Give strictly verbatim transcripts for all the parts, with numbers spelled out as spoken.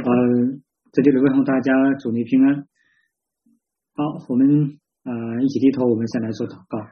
呃，这里问候大家主内平安。好，我们呃一起低头，我们先来做祷告。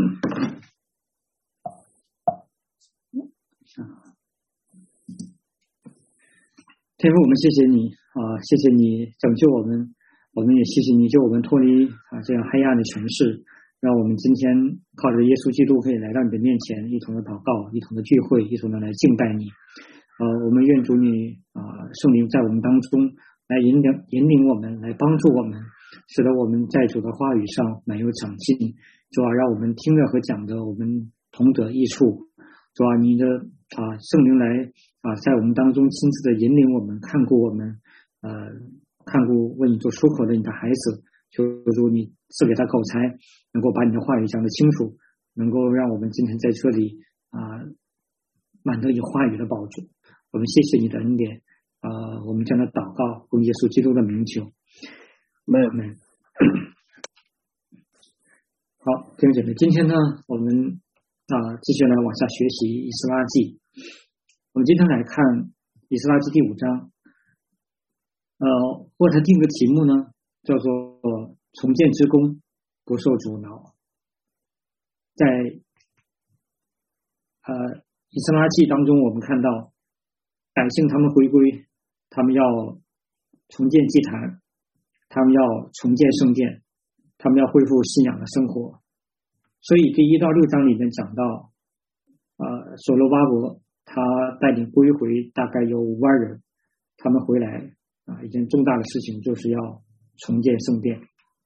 天父，我们谢谢你啊、呃，谢谢你拯救我们，我们也谢谢你救我们脱离啊这样黑暗的权势，让我们今天靠着耶稣基督可以来到你的面前，一同的祷告，一同的聚会，一同的来敬拜你。呃，我们愿主你啊、呃、圣灵在我们当中来引领引领我们，来帮助我们，使得我们在主的话语上满有长进。主啊，让我们听着和讲的，我们同得益处。主啊，你的啊圣灵来啊在我们当中亲自的引领我们，看顾我们，呃，看顾为你做出口的你的孩子。求主你赐给他口才，能够把你的话语讲得清楚，能够让我们今天在这里啊满得以话语的宝助。我们谢谢你的恩典啊、呃，我们将他祷告，奉耶稣基督的名求，阿们。好，弟兄姐妹，今天呢，我们啊、呃、继续来往下学习以斯拉记。我们今天来看以斯拉记第五章，呃，为它定个题目呢，叫做重建之功，不受阻挠。在呃以斯拉记当中，我们看到百姓他们回归，他们要重建祭坛，他们要重建圣殿，他们要恢复信仰的生活。所以第一到六章里面讲到呃，所罗巴伯他带领归回大概有五万人，他们回来啊，一件重大的事情就是要重建圣殿。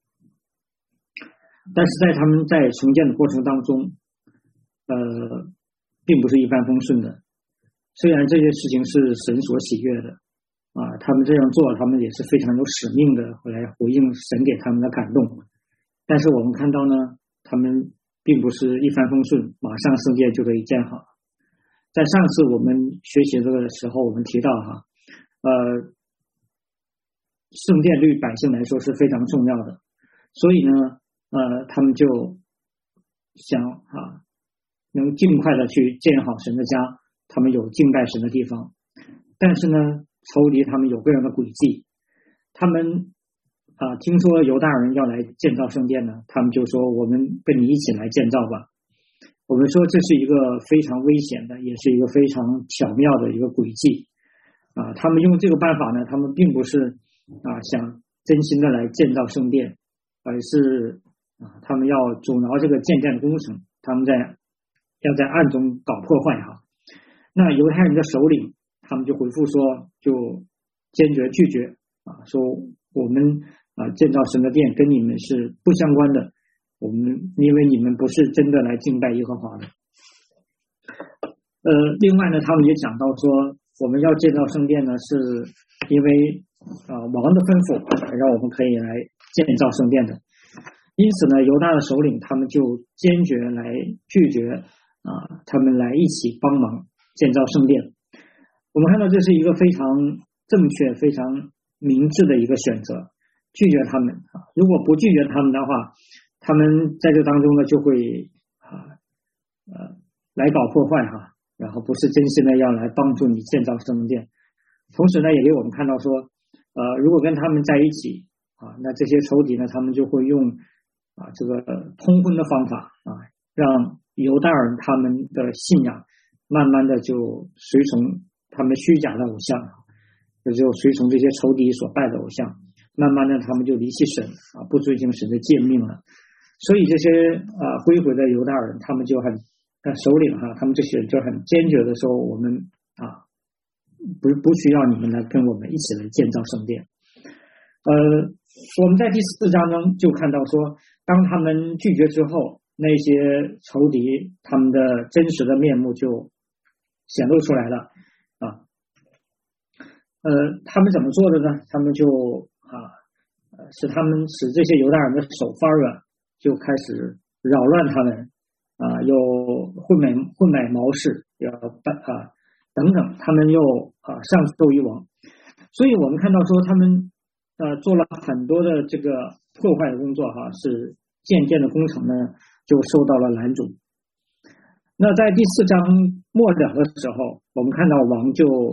但是在他们在重建的过程当中呃，并不是一帆风顺的。虽然这些事情是神所喜悦的啊，他们这样做，他们也是非常有使命的来回应神给他们的感动。但是我们看到呢，他们并不是一帆风顺，马上圣殿就可以建好。在上次我们学习这个的时候，我们提到哈，呃，圣殿对百姓来说是非常重要的，所以呢，呃，他们就想啊，能尽快的去建好神的家。他们有敬拜神的地方，但是呢，仇敌他们有各样的诡计。他们啊，听说犹大人要来建造圣殿呢，他们就说我们跟你一起来建造吧。我们说这是一个非常危险的，也是一个非常巧妙的一个诡计啊。他们用这个办法呢，他们并不是啊想真心的来建造圣殿，而是啊他们要阻挠这个建殿的工程，他们在要在暗中搞破坏哈。那犹太人的首领他们就回复说，就坚决拒绝啊，说我们啊建造神的殿跟你们是不相关的，我们因为你们不是真的来敬拜耶和华的。呃，另外呢，他们也讲到说，我们要建造圣殿呢，是因为啊王的吩咐，让我们可以来建造圣殿的。因此呢，犹大的首领他们就坚决来拒绝啊，他们来一起帮忙建造圣殿。我们看到这是一个非常正确非常明智的一个选择，拒绝他们。如果不拒绝他们的话，他们在这当中呢就会啊呃来搞破坏哈，然后不是真心的要来帮助你建造圣殿。同时呢，也给我们看到说呃如果跟他们在一起啊，那这些仇敌呢，他们就会用啊这个通婚的方法啊，让犹大人他们的信仰慢慢的就随从他们虚假的偶像，就随从这些仇敌所拜的偶像，慢慢的他们就离弃神啊，不遵行神的诫命了。所以这些啊归回的犹大人，他们就很首领哈，他们这些人就很坚决的说，我们啊不不需要你们来跟我们一起来建造圣殿。呃，我们在第四章中就看到说，当他们拒绝之后，那些仇敌他们的真实的面目就显露出来了啊。呃，他们怎么做的呢？他们就啊，使他们使这些犹大人的手发软，就开始扰乱他们啊，又混买混买谋士，要啊等等，他们又啊上奏于王。所以我们看到说，他们呃做了很多的这个破坏的工作哈，是渐渐的工程呢就受到了拦阻。那在第四章末了的时候，我们看到王就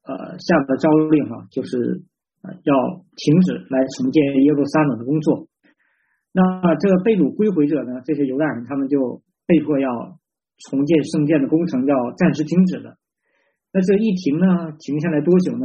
呃下的诏令哈、啊，就是呃要停止来重建耶路撒冷的工作。那这个被掳归回者呢，这些犹大人他们就被迫要重建圣殿的工程要暂时停止了。那这一停呢，停下来多久呢？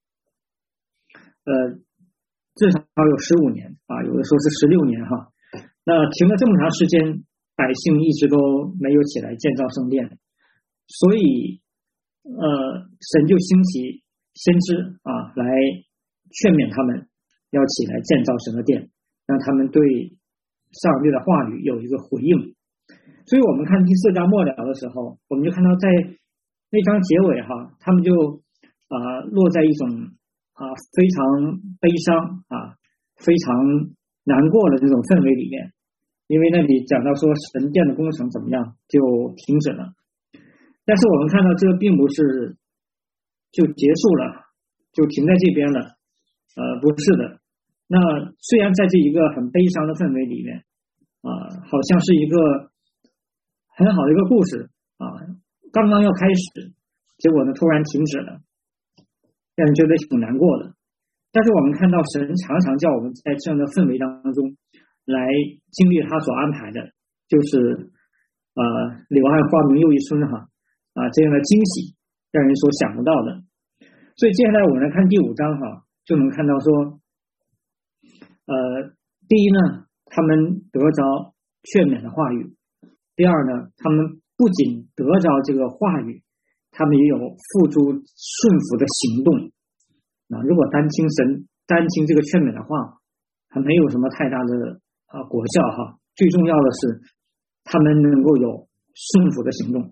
呃，至少有十五年啊，有的说是十六年哈。那停了这么长时间，百姓一直都没有起来建造圣殿，所以呃，神就兴起先知啊来劝勉他们要起来建造神的殿，让他们对上帝的话语有一个回应。所以我们看第四章末了的时候，我们就看到在那章结尾哈，他们就啊、呃、落在一种啊非常悲伤啊非常难过的这种氛围里面，因为那里讲到说神殿的工程怎么样就停止了。但是我们看到这并不是就结束了，就停在这边了，呃，不是的。那虽然在这一个很悲伤的氛围里面，啊、呃，好像是一个很好的一个故事啊，刚刚要开始，结果呢突然停止了，让人觉得挺难过的。但是我们看到神常常叫我们在这样的氛围当中来经历他所安排的，就是呃柳暗花明又一村哈啊这样的惊喜，让人所想不到的。所以接下来我们来看第五章哈，就能看到说，呃，第一呢，他们得着劝勉的话语；第二呢，他们不仅得着这个话语，他们也有付诸顺服的行动。啊，如果单听神单听这个劝勉的话，还没有什么太大的啊果效哈。最重要的是，他们能够有顺服的行动。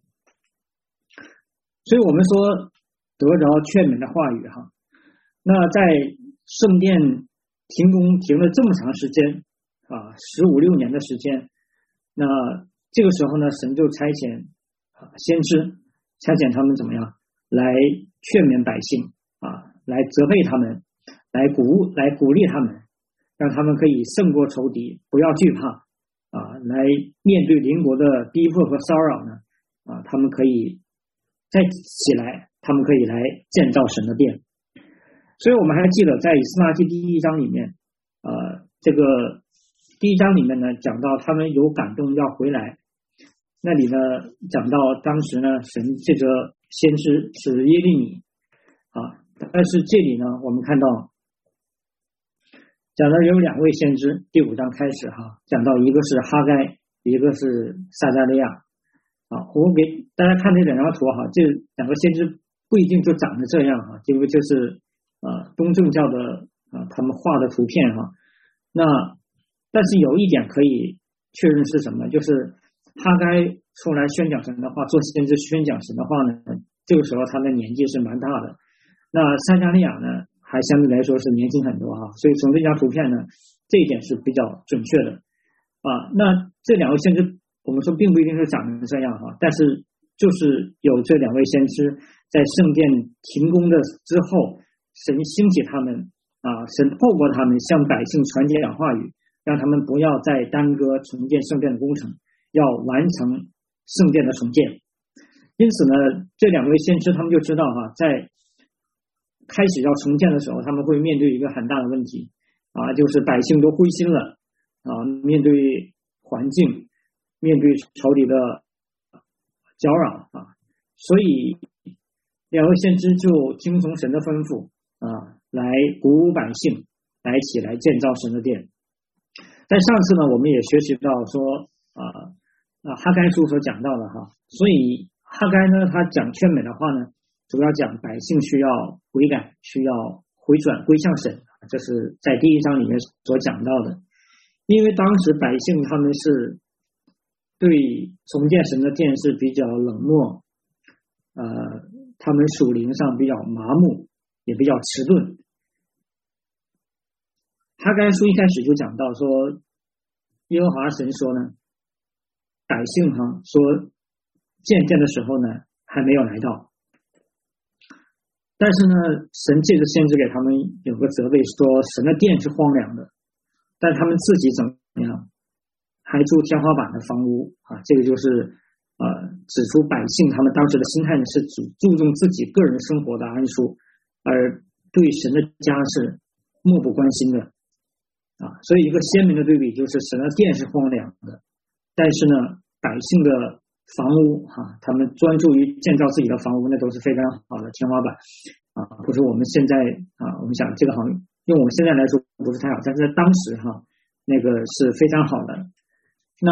所以我们说得着劝勉的话语哈。那在圣殿停工停了这么长时间啊，十五六年的时间，那这个时候呢，神就差遣啊先知，差遣他们怎么样来劝勉百姓啊。来责备他们，来鼓来鼓励他们，让他们可以胜过仇敌，不要惧怕啊！来面对邻国的逼迫和骚扰呢啊，他们可以再起来，他们可以来建造神的殿。所以我们还记得在以斯拉记第一章里面，呃，这个第一章里面呢讲到他们有感动要回来，那里呢讲到当时呢神这个先知是耶利米啊。但是这里呢，我们看到讲到有两位先知，第五章开始哈，讲到一个是哈该，一个是撒迦利亚啊。我给大家看这两张图哈，这两个先知不一定就长得这样哈，这个就是呃东正教的啊他们画的图片哈。那但是有一点可以确认是什么，就是哈该出来宣讲神的话，做先知宣讲神的话呢，这个时候他的年纪是蛮大的。那撒迦利亚呢，还相对来说是年轻很多哈，所以从这张图片呢，这一点是比较准确的啊。那这两位先知，我们说并不一定是长成这样哈，但是就是有这两位先知在圣殿停工的之后，神兴起他们啊，神透过他们向百姓传讲话语，让他们不要再耽搁重建圣殿的工程，要完成圣殿的重建。因此呢，这两位先知他们就知道哈，在开始要重建的时候，他们会面对一个很大的问题啊，就是百姓都灰心了啊，面对环境，面对仇敌的搅扰啊，所以两位先知就听从神的吩咐啊，来鼓舞百姓，来起来建造神的殿。在上次呢，我们也学习到说啊啊哈该书所讲到的哈，所以哈该呢，他讲劝勉的话呢，主要讲百姓需要悔改，需要回转归向神，这是在第一章里面所讲到的。因为当时百姓他们是对重建神的殿是比较冷漠，呃，他们属灵上比较麻木，也比较迟钝。哈该书一开始就讲到说，耶和华神说呢，百姓哈说建殿的时候呢还没有来到。但是呢，神借着先知给他们有个责备，说神的殿是荒凉的，但他们自己怎么样，还住天花板的房屋啊，这个就是呃指出百姓他们当时的心态呢是注注重自己个人生活的安舒，而对神的家是漠不关心的啊。所以一个鲜明的对比就是神的殿是荒凉的，但是呢百姓的房屋哈、啊，他们专注于建造自己的房屋，那都是非常好的天花板啊，不是我们现在啊，我们想这个好像用我们现在来说不是太好，但是在当时哈、啊，那个是非常好的。那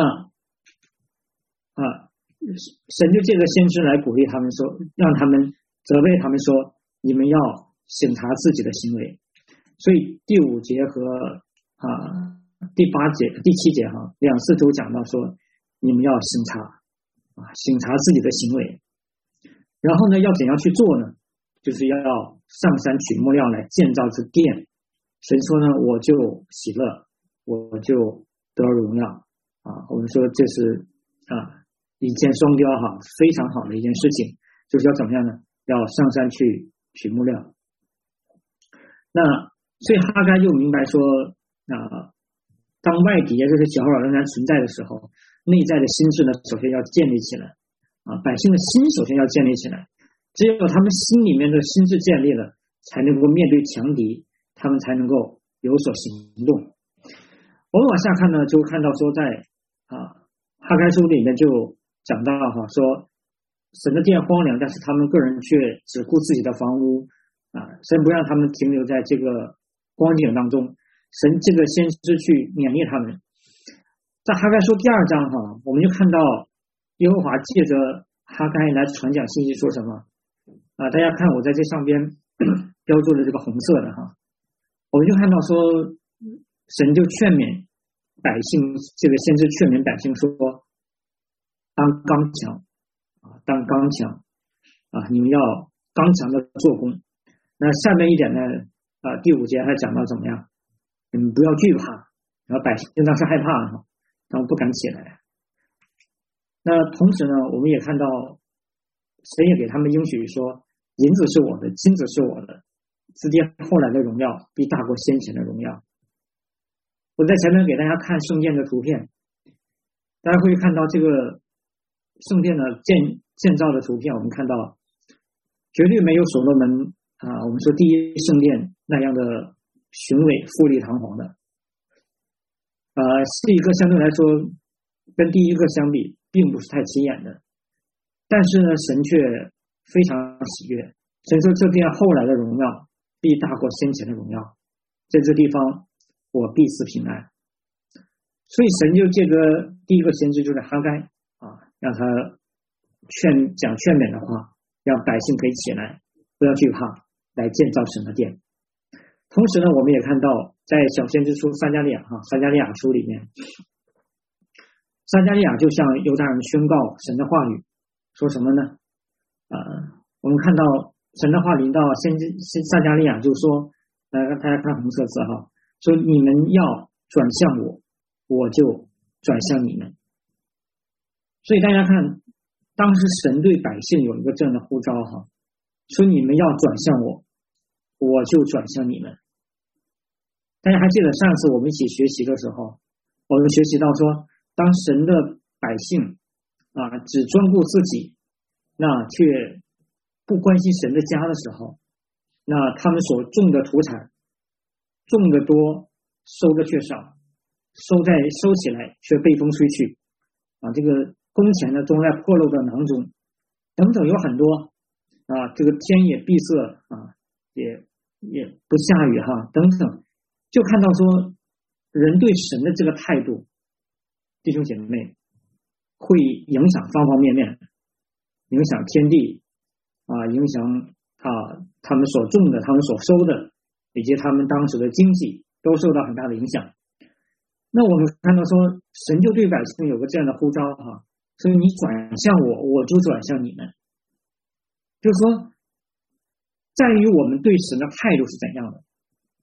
啊，神就借着先知来鼓励他们说，让他们责备他们说，你们要省察自己的行为。所以第五节和啊第八节、第七节哈、啊，两次都讲到说，你们要省察啊，省察自己的行为。然后呢，要怎样去做呢？就是要上山取木料来建造这殿。神说呢，我就喜乐，我就得荣耀啊。我们说这是啊一箭双雕哈，非常好的一件事情，就是要怎么样呢？要上山去取木料。那所以哈该就明白说啊，当外敌就是小扰仍然存在的时候，内在的心智呢，首先要建立起来啊，百姓的心首先要建立起来。只有他们心里面的心智建立了，才能够面对强敌，他们才能够有所行动。我们往下看呢，就看到说在啊哈该书里面就讲到哈，说神的殿荒凉，但是他们个人却只顾自己的房屋啊，神不让他们停留在这个光景当中，神这个先知去勉励他们。在哈该书第二章哈，我们就看到耶和华借着哈该来传讲信息，说什么啊？大家看我在这上边标注的这个红色的哈，我们就看到说，神就劝勉百姓，这个先知劝勉百姓说，当刚强啊，当刚强啊，你们要刚强的做工。那下面一点呢，啊，第五节还讲到怎么样？你们不要惧怕，然后百姓当时害怕了哈，然后不敢起来。那同时呢，我们也看到神也给他们应许说，银子是我的，金子是我的，自己后来的荣耀必大过先前的荣耀。我在前面给大家看圣殿的图片，大家会看到这个圣殿的建建造的图片，我们看到绝对没有所罗门啊，我们说第一圣殿那样的雄伟富丽堂皇的，呃，是一个相对来说跟第一个相比并不是太起眼的，但是呢，神却非常喜悦。神说这殿后来的荣耀必大过先前的荣耀，在这地方我必赐平安。所以神就借着第一个先知就是哈该啊，让他劝讲劝勉的话，让百姓可以起来，不要惧怕，来建造神的殿。同时呢，我们也看到在小先知书撒迦利亚哈撒迦利亚书里面，撒迦利亚就向犹大人宣告神的话语，说什么呢？呃，我们看到神的话临到先知撒迦利亚就说，呃，大家看红色字哈，说你们要转向我，我就转向你们。所以大家看，当时神对百姓有一个这样的呼召哈，说你们要转向我，我就转向你们。大家还记得上次我们一起学习的时候，我们学习到说，当神的百姓啊只专顾自己，那却不关心神的家的时候，那他们所种的土产种的多，收的却少，收在收起来却被风吹去啊，这个工钱呢种在破漏的囊中，等等有很多啊，这个天也闭塞啊，也也不下雨哈，等等，就看到说人对神的这个态度，弟兄姐妹会影响方方面面，影响天地啊，影响啊他们所种的，他们所收的，以及他们当时的经济都受到很大的影响。那我们看到说，神就对百姓有个这样的呼召哈，所以你转向我，我就转向你们。就是说，在于我们对神的态度是怎样的。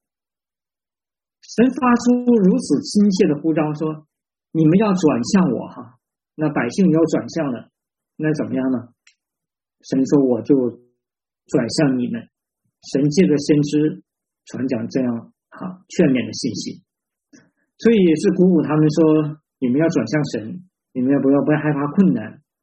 神发出如此亲切的呼召说，你们要转向我哈，那百姓要转向了，那怎么样呢？神说我就转向你们。神借着先知传讲这样哈劝勉的信息，所以也是鼓舞他们说，你们要转向神，你们要不要不要害怕困难，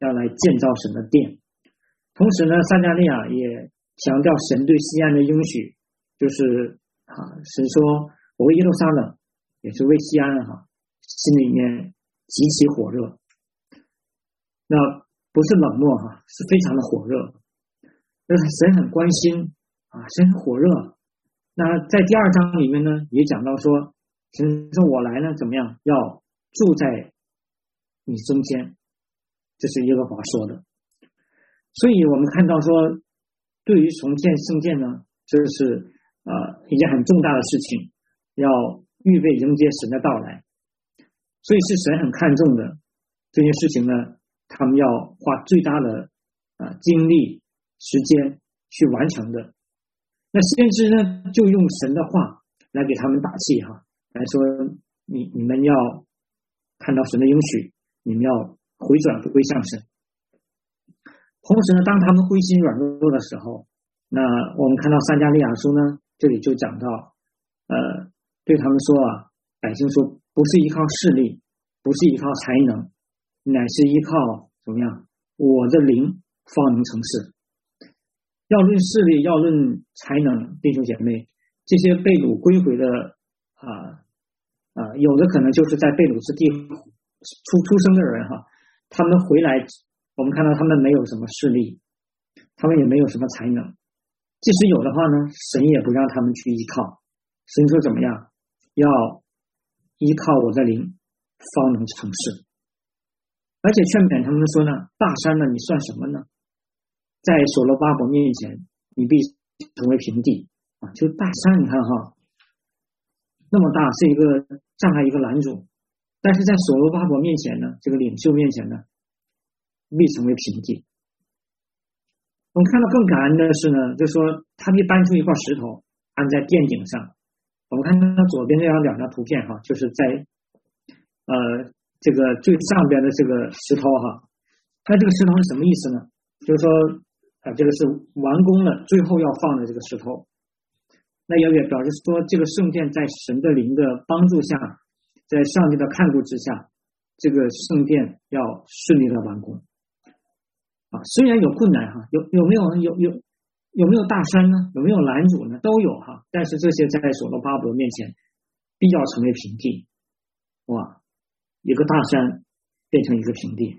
要来建造神的殿。同时呢，撒迦利亚也强调神对西安的应许，就是啊，神说我为耶路撒冷，也是为西安哈，心里面极其火热。那不是冷漠哈，是非常的火热。那神很关心啊，神很火热。那在第二章里面呢，也讲到说，神说我来呢怎么样，要住在你中间，这是耶和华说的。所以我们看到说，对于重建圣殿呢，这是呃一件很重大的事情，要预备迎接神的到来。所以是神很看重的这件事情呢，他们要花最大的呃精力时间去完成的。那先知呢，就用神的话来给他们打气哈，来说你你们要看到神的应许，你们要回转归向神。同时呢，当他们灰心软弱的时候，那我们看到撒迦利亚书呢，这里就讲到，呃，对他们说啊，百姓说，不是依靠势力，不是依靠才能，乃是依靠怎么样？我的灵方能成事。要论势力，要论才能，弟兄姐妹，这些被掳归回的啊啊，有的可能就是在被掳之地出出生的人哈，他们回来。我们看到他们没有什么势力，他们也没有什么才能，即使有的话呢，神也不让他们去依靠。神说怎么样？要依靠我的灵方能成事。而且劝勉他们说呢，大山呢，你算什么呢？在所罗巴伯面前，你必成为平地啊！就大山，你看哈，那么大是一个障碍，一个拦阻，但是在所罗巴伯面前呢，这个领袖面前呢，必成为平地。我们看到更感恩的是呢，就是说他必搬出一块石头安在殿顶上。我们看到左边这张两张图片哈，就是在呃这个最上边的这个石头哈，那这个石头是什么意思呢？就是说啊、呃，这个是完工了，最后要放的这个石头。那也表示说，这个圣殿在神的灵的帮助下，在上帝的看顾之下，这个圣殿要顺利的完工。啊，虽然有困难哈，有有没有有有有没有大山呢？有没有拦阻呢？都有哈，但是这些在所罗巴伯面前必要成为平地。哇，一个大山变成一个平地。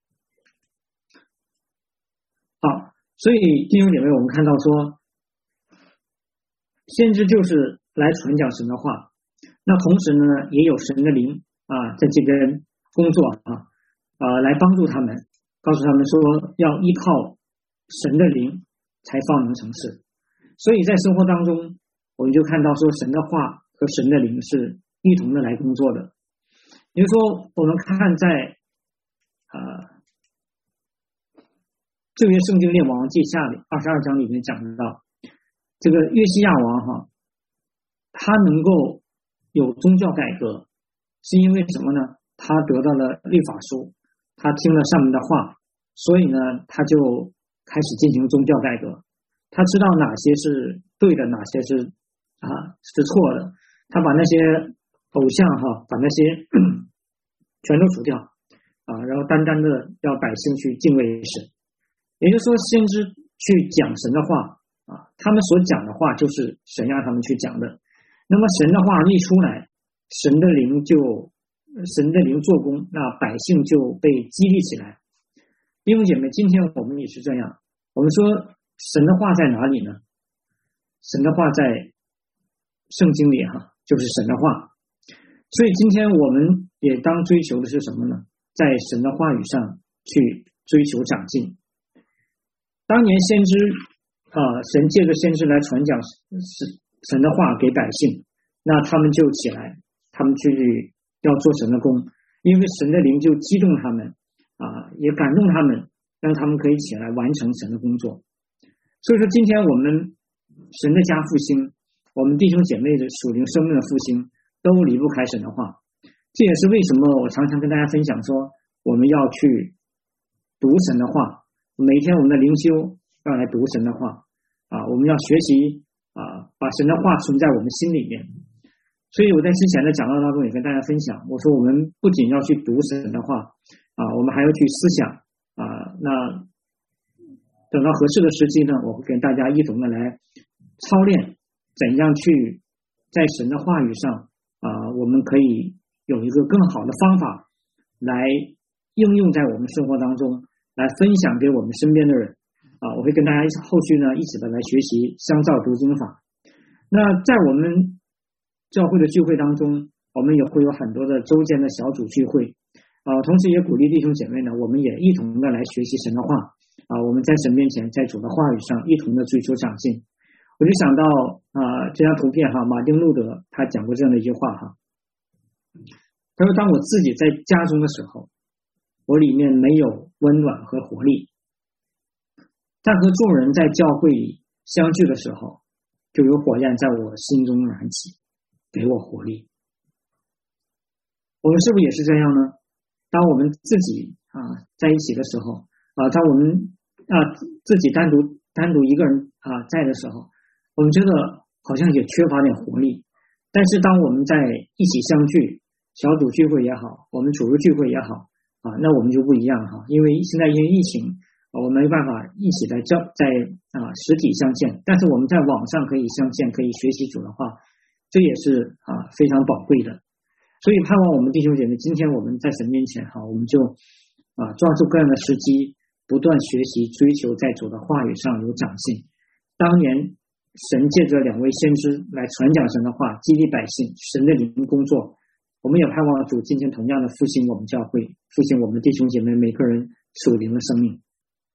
好，所以弟兄姐妹，我们看到说，先知就是来传讲神的话，那同时呢，也有神的灵啊，在这边工作啊，呃，来帮助他们。告诉他们说，要依靠神的灵才方能成事。所以在生活当中，我们就看到说，神的话和神的灵是一同的来工作的。比如说，我们看在呃旧约圣经列王记下里二十二章里面讲到，这个约西亚王哈，他能够有宗教改革，是因为什么呢？他得到了律法书。他听了上面的话，所以呢，他就开始进行宗教改革。他知道哪些是对的，哪些是啊是错的。他把那些偶像哈，把那些全都除掉啊，然后单单的要百姓去敬畏神。也就是说，先知去讲神的话啊，他们所讲的话就是神让他们去讲的。那么神的话一出来，神的灵就。神的灵做工，那百姓就被激励起来。弟兄姐妹，今天我们也是这样。我们说神的话在哪里呢？神的话在圣经里哈，就是神的话。所以今天我们也当追求的是什么呢？在神的话语上去追求长进。当年先知啊、呃，神借着先知来传讲神的话给百姓，那他们就起来，他们去。要做神的工，因为神的灵就激动他们啊，也感动他们，让他们可以起来完成神的工作。所以说，今天我们神的家复兴，我们弟兄姐妹的属灵生命的复兴，都离不开神的话。这也是为什么我常常跟大家分享说，我们要去读神的话，每天我们的灵修要来读神的话啊，我们要学习啊，把神的话存在我们心里面。所以我在之前的讲道当中也跟大家分享，我说我们不仅要去读神的话啊，我们还要去思想啊那等到合适的时机呢，我会跟大家一同的来操练怎样去在神的话语上啊、呃，我们可以有一个更好的方法来应用在我们生活当中，来分享给我们身边的人啊、呃。我会跟大家后续呢一起的来学习相照读经法。那在我们教会的聚会当中，我们也会有很多的周间的小组聚会啊、呃，同时也鼓励弟兄姐妹呢，我们也一同的来学习神的话啊、呃，我们在神面前，在主的话语上一同的追求长进。我就想到啊、呃，这张图片哈，马丁路德他讲过这样的一句话哈，他说：“当我自己在家中的时候，我里面没有温暖和活力，但和众人在教会里相聚的时候，就有火焰在我心中燃起，给我活力。”我们是不是也是这样呢？当我们自己啊在一起的时候啊，当我们啊自己单独单独一个人啊在的时候，我们觉得好像也缺乏点活力。但是当我们在一起相聚，小组聚会也好，我们主日聚会也好啊，那我们就不一样哈，因为现在因为疫情，我们没办法一起在教在啊实体相见，但是我们在网上可以相见，可以学习主的话，这也是啊非常宝贵的。所以盼望我们弟兄姐妹，今天我们在神面前哈，我们就啊抓住各样的时机，不断学习追求在主的话语上有长进。当年神借着两位先知来传讲神的话，激励百姓，神的灵工作，我们也盼望主今天同样的复兴我们教会，复兴我们弟兄姐妹每个人属灵的生命。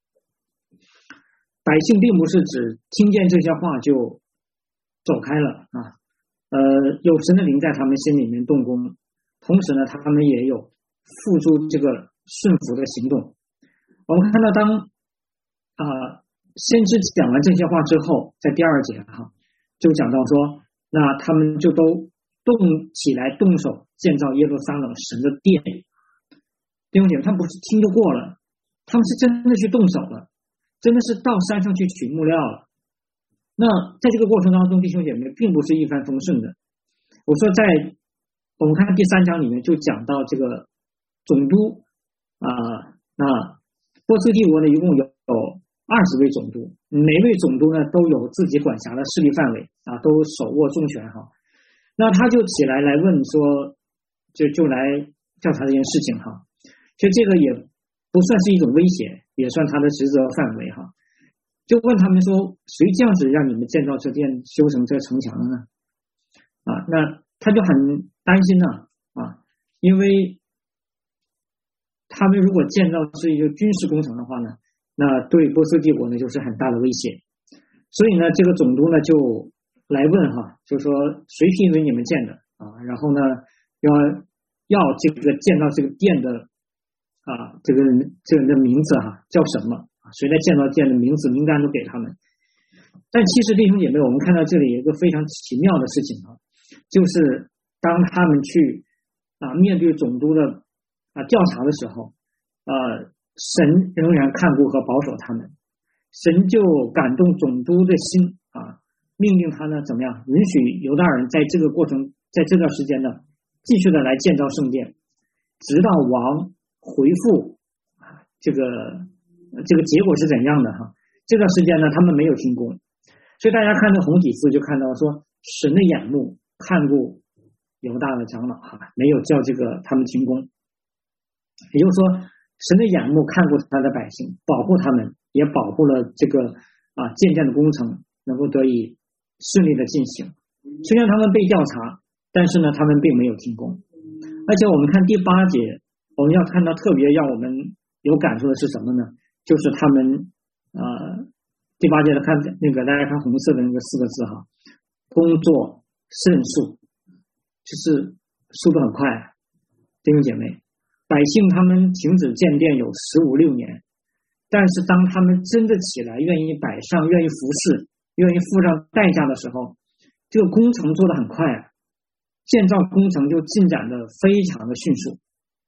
百姓并不是只听见这些话就走开了啊，呃，有神的灵在他们心里面动工，同时呢，他们也有付诸这个顺服的行动。我们看到当啊、呃、先知讲完这些话之后，在第二节哈，就讲到说，那他们就都动起来动手建造耶路撒冷神的殿。弟兄姐妹，他们不是听就过了，他们是真的去动手了，真的是到山上去取木料了。那在这个过程当中，弟兄姐妹并不是一帆风顺的。我说在我们看第三章里面就讲到这个总督啊、呃，那波斯帝国呢一共有二十位总督，每位总督呢都有自己管辖的势力范围啊，都手握重权哈。那他就起来来问说，就就来调查这件事情哈。其实这个也不算是一种威胁，也算他的职责范围哈。就问他们说，谁降旨让你们建造这殿、修成这城墙的呢？啊，那他就很担心呢啊，因为他们如果建造是一个军事工程的话呢，那对波斯帝国呢就是很大的威胁。所以呢，这个总督呢就来问哈，就说谁批准你们建的啊？然后呢，要要这个建造这个殿的啊，这个人这个人的名字哈叫什么？谁来建造殿的名字名单都给他们。但其实弟兄姐妹，我们看到这里有一个非常奇妙的事情啊，就是当他们去啊面对总督的啊调查的时候，呃，神仍然看顾和保守他们，神就感动总督的心啊，命令他呢怎么样，允许犹大人在这个过程，在这段时间呢，继续的来建造圣殿，直到王回复啊这个。这个结果是怎样的哈？这段时间呢，他们没有停工，所以大家看这红体字就看到说，神的眼目看顾犹大的长老哈，没有叫这个他们停工，也就是说，神的眼目看顾他的百姓，保护他们，也保护了这个啊建殿的工程能够得以顺利的进行。虽然他们被调查，但是呢，他们并没有停工。而且我们看第八节，我们要看到特别让我们有感触的是什么呢？就是他们呃第八节的看那个大家看红色的那个四个字哈，工作甚速，就是速度很快。弟兄姐妹，百姓他们停止建殿有十五六年，但是当他们真的起来愿意摆上，愿意服侍，愿意付上代价的时候，这个工程做得很快，建造工程就进展的非常的迅速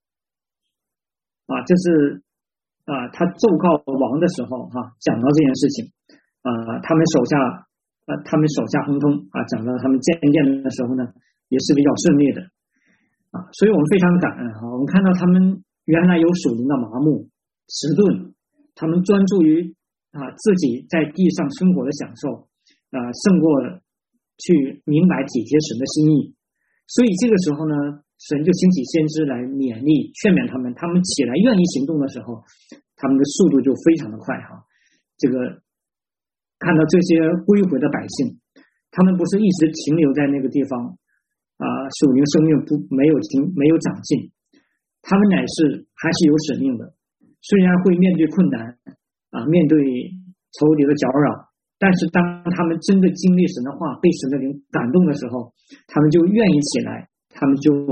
啊，这是啊，他奏告王的时候哈、啊，讲到这件事情啊，他们手下啊，他们手下亨通啊，讲到他们建殿的时候呢，也是比较顺利的啊，所以我们非常感恩哈、啊。我们看到他们原来有属灵的麻木、迟钝他们专注于啊自己在地上生活的享受啊，胜过去明白体贴神的心意。所以这个时候呢，神就兴起先知来勉励劝勉他们，他们起来愿意行动的时候，他们的速度就非常的快哈。这个看到这些归回的百姓，他们不是一直停留在那个地方啊，属灵生命不没有停没有长进，他们乃是还是有使命的。虽然会面对困难啊，面对仇敌的搅扰，但是当他们真的经历神的话，被神的灵感动的时候，他们就愿意起来，他们就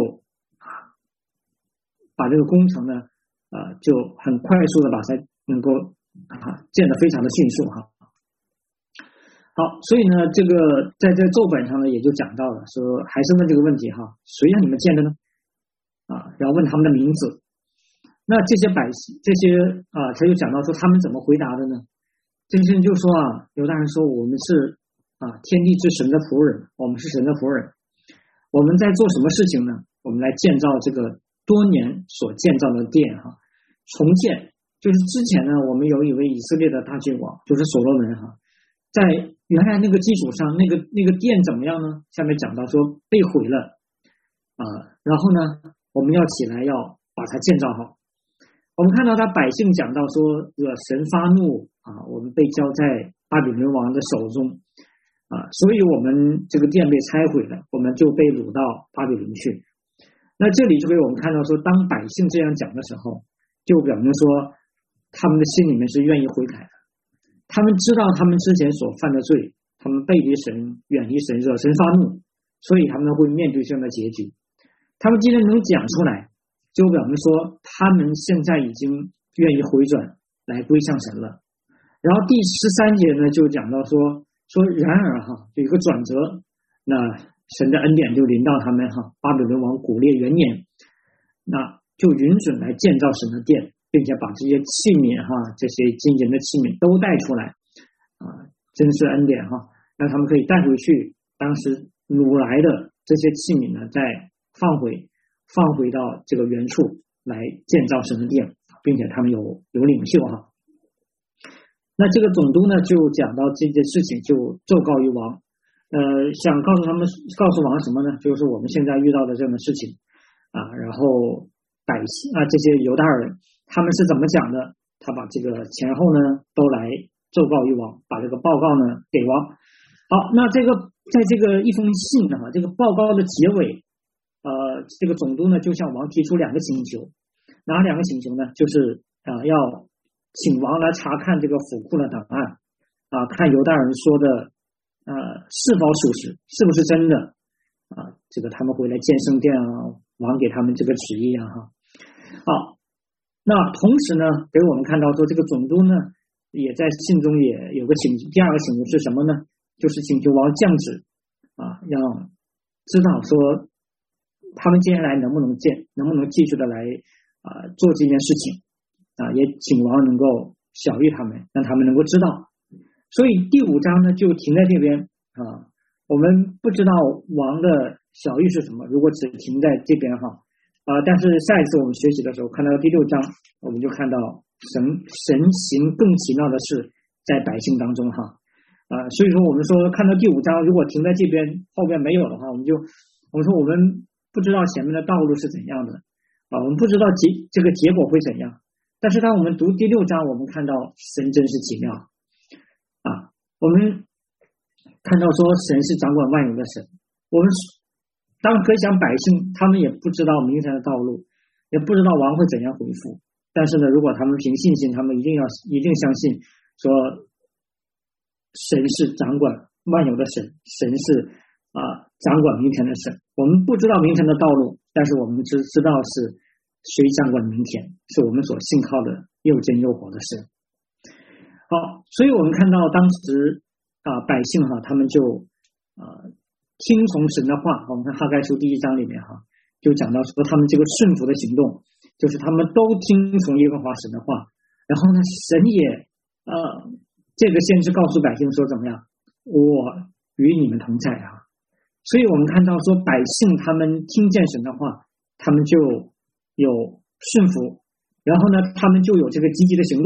把这个工程呢，呃，就很快速的把它能够啊建得非常的迅速哈。好，所以呢，这个在这奏本上呢也就讲到了，说还是问这个问题哈，谁让你们建的呢？啊，然后问他们的名字。那这些百姓，这些啊，他就讲到说他们怎么回答的呢？这些人就说啊，犹大人说我们是啊天地之神的仆人，我们是神的仆人，我们在做什么事情呢？我们来建造这个多年所建造的殿哈，重建。就是之前呢，我们有一位以色列的大君王，就是所罗门哈，在原来那个基础上，那个那个殿怎么样呢？下面讲到说被毁了啊，然后呢，我们要起来要把它建造好。我们看到他百姓讲到说，惹神发怒啊，我们被交在巴比伦王的手中啊，所以我们这个殿被拆毁了，我们就被掳到巴比伦去。那这里就给我们看到说，当百姓这样讲的时候，就表明说他们的心里面是愿意悔改的，他们知道他们之前所犯的罪，他们背离神，远离神，惹神发怒，所以他们会面对这样的结局。他们既然能讲出来，就表明说他们现在已经愿意回转来归向神了。然后第十三节呢就讲到说说然而哈有一个转折，那神的恩典就临到他们哈，巴比伦王古列元年，那就允准来建造神的殿，并且把这些器皿哈，这些金银的器皿都带出来啊，真是恩典哈，让他们可以带回去当时掳来的这些器皿呢，再放回放回到这个原处来建造神的殿，并且他们有有领袖哈。那这个总督呢就讲到这件事情，就奏告于王，呃，想告诉他们，告诉王什么呢？就是我们现在遇到的这样的事情啊，然后百姓啊这些犹大人他们是怎么讲的？他把这个前后呢都来奏告于王，把这个报告呢给王。好，那这个在这个一封信啊，这个报告的结尾。呃，这个总督呢就向王提出两个请求，哪两个请求呢？就是啊、呃，要请王来查看这个府库的档案啊，看犹大人说的呃是否属实，是不是真的啊？这个他们回来建圣殿啊，王给他们这个旨意啊哈。好，那同时呢，给我们看到说这个总督呢也在信中也有个请，第二个请求是什么呢？就是请求王降旨啊，让知道说。他们接下来能不能建，能不能继续的来啊、呃、做这件事情啊？也请王能够晓谕他们，让他们能够知道。所以第五章呢就停在这边啊，我们不知道王的晓谕是什么，如果只停在这边哈啊，但是下一次我们学习的时候看到第六章，我们就看到神神行更奇妙的事在百姓当中哈啊，所以说我们说看到第五章，如果停在这边后边没有的话，我们就我们说我们。不知道前面的道路是怎样的啊，我们不知道结这个结果会怎样，但是当我们读第六章，我们看到神真是奇妙啊，我们看到说神是掌管万有的神，我们当可想百姓他们也不知道明天的道路，也不知道王会怎样回复，但是呢，如果他们凭信心，他们一定要一定相信说神是掌管万有的神，神是啊掌管明天的神。我们不知道明天的道路，但是我们只知道是谁掌管明天，是我们所信靠的又真又活的神。好，所以我们看到当时啊百姓哈，他们就啊听从神的话。我们看哈该书第一章里面哈，就讲到说他们这个顺服的行动，就是他们都听从耶和华神的话，然后呢，神也呃这个先知告诉百姓说怎么样，我与你们同在啊。所以我们看到说百姓他们听见神的话，他们就有顺服，然后呢他们就有这个积极的行动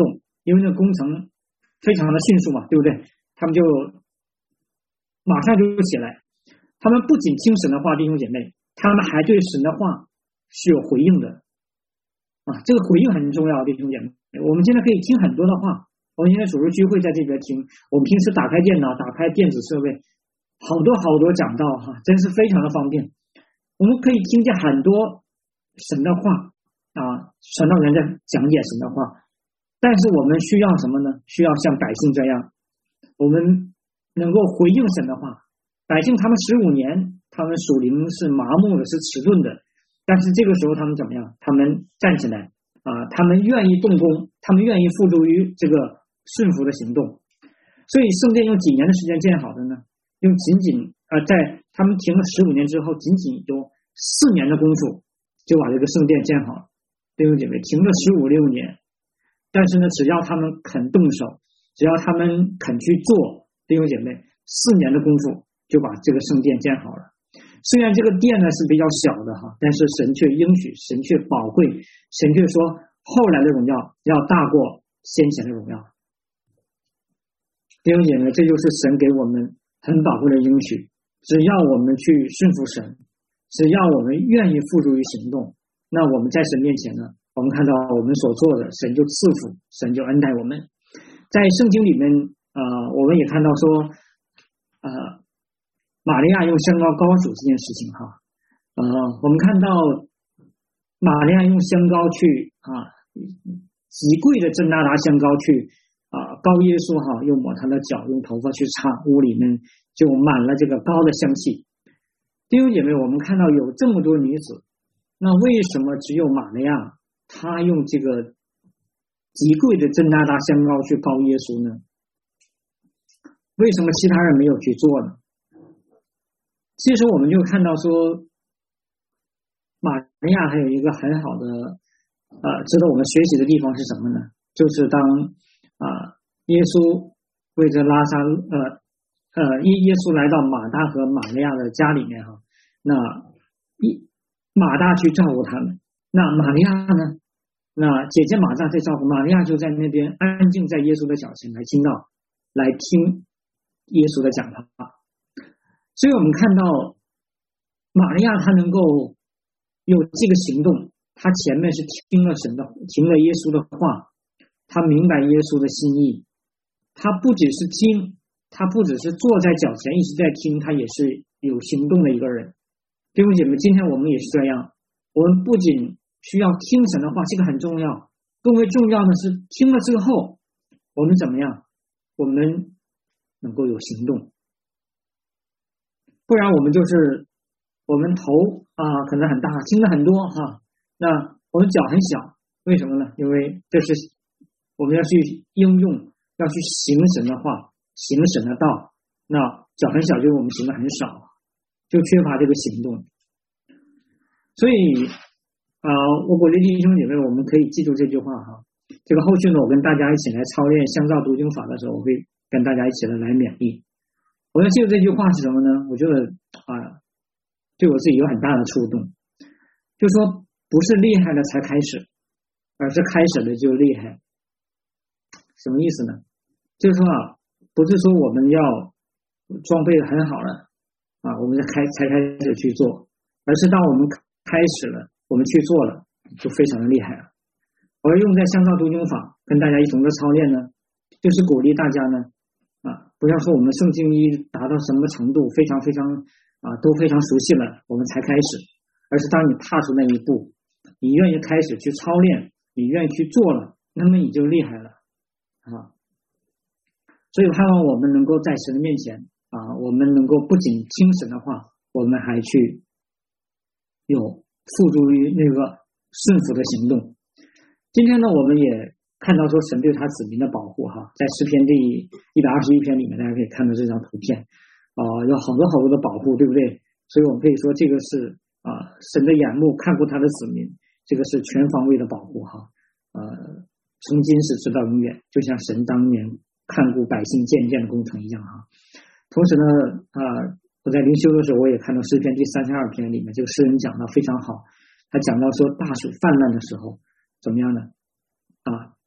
因为那工程非常的迅速嘛，对不对？他们就马上就起来，他们不仅听神的话，弟兄姐妹，他们还对神的话是有回应的啊，这个回应很重要，弟兄姐妹。我们今天可以听很多的话，我们今天主日聚会在这边听，我们平时打开电脑、打开电子设备，好多好多讲道哈，真是非常的方便。我们可以听见很多神的话啊，传道人在讲解神的话，但是我们需要什么呢？需要像百姓这样，我们能够回应神的话。百姓他们十五年，他们属灵是麻木的，是迟钝的，但是这个时候他们怎么样？他们站起来啊，他们愿意动工，他们愿意付诸于这个顺服的行动。所以圣殿用几年的时间建好的呢？用仅仅呃，在他们停了十五年之后，仅仅有四年的功夫就把这个圣殿建好了。弟兄姐妹，停了十五六年，但是呢，只要他们肯动手，只要他们肯去做，弟兄姐妹，四年的功夫就把这个圣殿建好了。虽然这个殿呢是比较小的哈，但是神却应许，神却宝贵，神却说后来的荣耀要大过先前的荣耀。弟兄姐妹，这就是神给我们很宝贵的应许，只要我们去顺服神，只要我们愿意付诸于行动，那我们在神面前呢，我们看到我们所做的，神就赐福，神就恩待我们。在圣经里面呃，我们也看到说呃，玛利亚用香膏膏主这件事情哈，呃，我们看到玛利亚用香膏去啊，极贵的真哪剌香膏去啊膏耶稣哈，又抹他的脚，用头发去擦，屋里面就满了这个膏的香气。弟兄姐妹，我们看到有这么多女子，那为什么只有玛利亚她用这个极贵的真哪剌香膏去膏耶稣呢？为什么其他人没有去做呢？其实我们就看到说，玛利亚还有一个很好的呃值得我们学习的地方是什么呢？就是当啊、呃、耶稣为着拉撒呃呃耶耶稣来到马大和玛利亚的家里面哈，那一马大去照顾他们，那玛利亚呢，那姐姐马大在照顾，玛利亚就在那边安静在耶稣的脚前来听到来听耶稣的讲话。所以我们看到玛利亚她能够有这个行动，她前面是听了神的，听了耶稣的话，她明白耶稣的心意，她不只是听，她不只是坐在脚前一直在听，她也是有行动的一个人。弟兄姐妹，今天我们也是这样，我们不仅需要听神的话，这个很重要，更为重要的是听了之后我们怎么样，我们能够有行动。不然我们就是我们头啊可能很大，听了很多哈，那我们脚很小，为什么呢？因为这是我们要去应用，要去行神的话，行神的道，那脚很小，就是我们行的很少，就缺乏这个行动。所以啊、呃，我鼓励弟兄姐妹，我们可以记住这句话哈。这个后续呢，我跟大家一起来操练香皂读经法的时候，我会跟大家一起来来勉励。我要记住这句话是什么呢？我觉得啊，对我自己有很大的触动，就说不是厉害了才开始，而是开始了就厉害。什么意思呢？就是说啊，不是说我们要装备的很好了啊，我们才开才开始去做，而是当我们开始了，我们去做了，就非常的厉害了。我要用在香皂读经法跟大家一同的操练呢，就是鼓励大家呢啊，不要说我们圣经一达到什么程度，非常非常啊都非常熟悉了，我们才开始，而是当你踏出那一步，你愿意开始去操练，你愿意去做了，那么你就厉害了啊。所以盼望我们能够在神的面前啊，我们能够不仅听神的话，我们还去有付诸于那个顺服的行动。今天呢，我们也看到说神对他子民的保护哈，在诗篇第一百二十一篇里面，大家可以看到这张图片啊、呃，有好多好多的保护，对不对？所以我们可以说这个是啊、呃，神的眼目看顾他的子民，这个是全方位的保护哈。呃，从今时直到永远，就像神当年看顾百姓渐渐的工程一样哈。同时呢，啊、呃，我在灵修的时候，我也看到诗篇第三十二篇里面，这个诗人讲到非常好，他讲到说大水泛滥的时候怎么样呢？啊，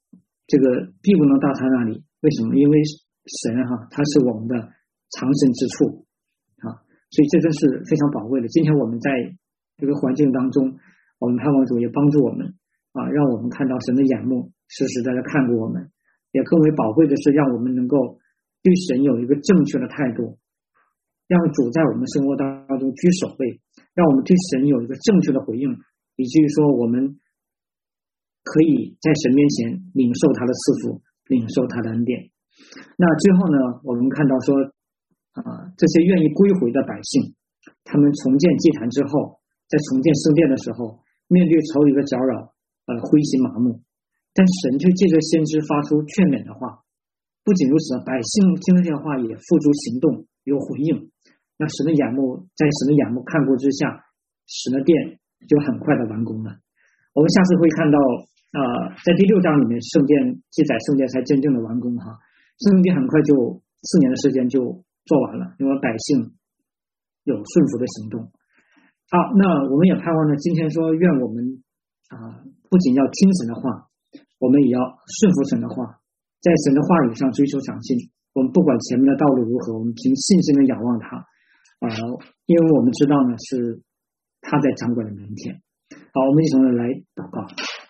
这个必不能到他那里。为什么？因为神哈、啊，他是我们的藏身之处啊，所以这真是非常宝贵的。今天我们在这个环境当中，我们盼望主也帮助我们啊，让我们看到神的眼目实实在在看过我们，也更为宝贵的是，让我们能够对神有一个正确的态度，让主在我们生活当中居首位，让我们对神有一个正确的回应，以至于说我们可以在神面前领受他的赐福，领受他的恩典。那最后呢，我们看到说啊，这些愿意归回的百姓，他们重建祭坛之后，在重建圣殿的时候，面对仇敌的搅扰，呃，灰心麻木，但神却借着先知发出劝勉的话。不仅如此，百姓听了这话也付诸行动，有回应。那神的眼目，在神的眼目看顾之下，神的殿就很快的完工了。我们下次会看到呃，在第六章里面，圣殿记载圣殿才真正的完工哈，圣殿很快就四年的时间就做完了，因为百姓有顺服的行动。好，那我们也盼望呢，今天说愿我们啊、呃，不仅要听神的话，我们也要顺服神的话，在神的话语上追求长进。我们不管前面的道路如何，我们凭信心的仰望他啊、呃，因为我们知道呢是他在掌管的明天。好，我们一同的来祷告。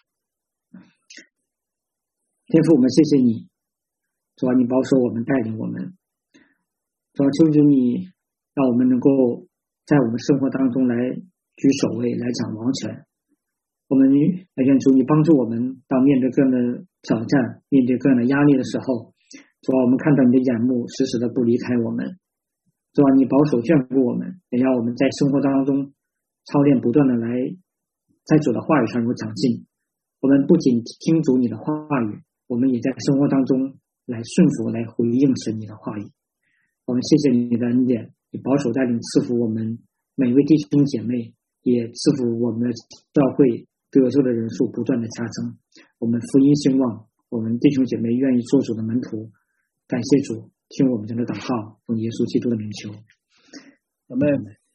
天父，我们谢谢你，主啊，你保守我们，带领我们，主啊，求求你让我们能够在我们生活当中来居首位，来掌王权。我们也愿主你帮助我们，当面对各样的挑战，面对各样的压力的时候，主啊，我们看到你的眼目时时的不离开我们，主啊，你保守眷顾我们，也让我们在生活当中操练不断的来在主的话语上有长进。我们不仅听主你的话语，我们也在生活当中来顺服，来回应神你的话语。我们谢谢你的恩典，你保守带领赐福我们每位弟兄姐妹，也赐福我们的教会得救的人数不断的加增，我们福音兴旺，我们弟兄姐妹愿意做主的门徒。感谢主，听我们这样的祷告，奉耶稣基督的名求，阿们。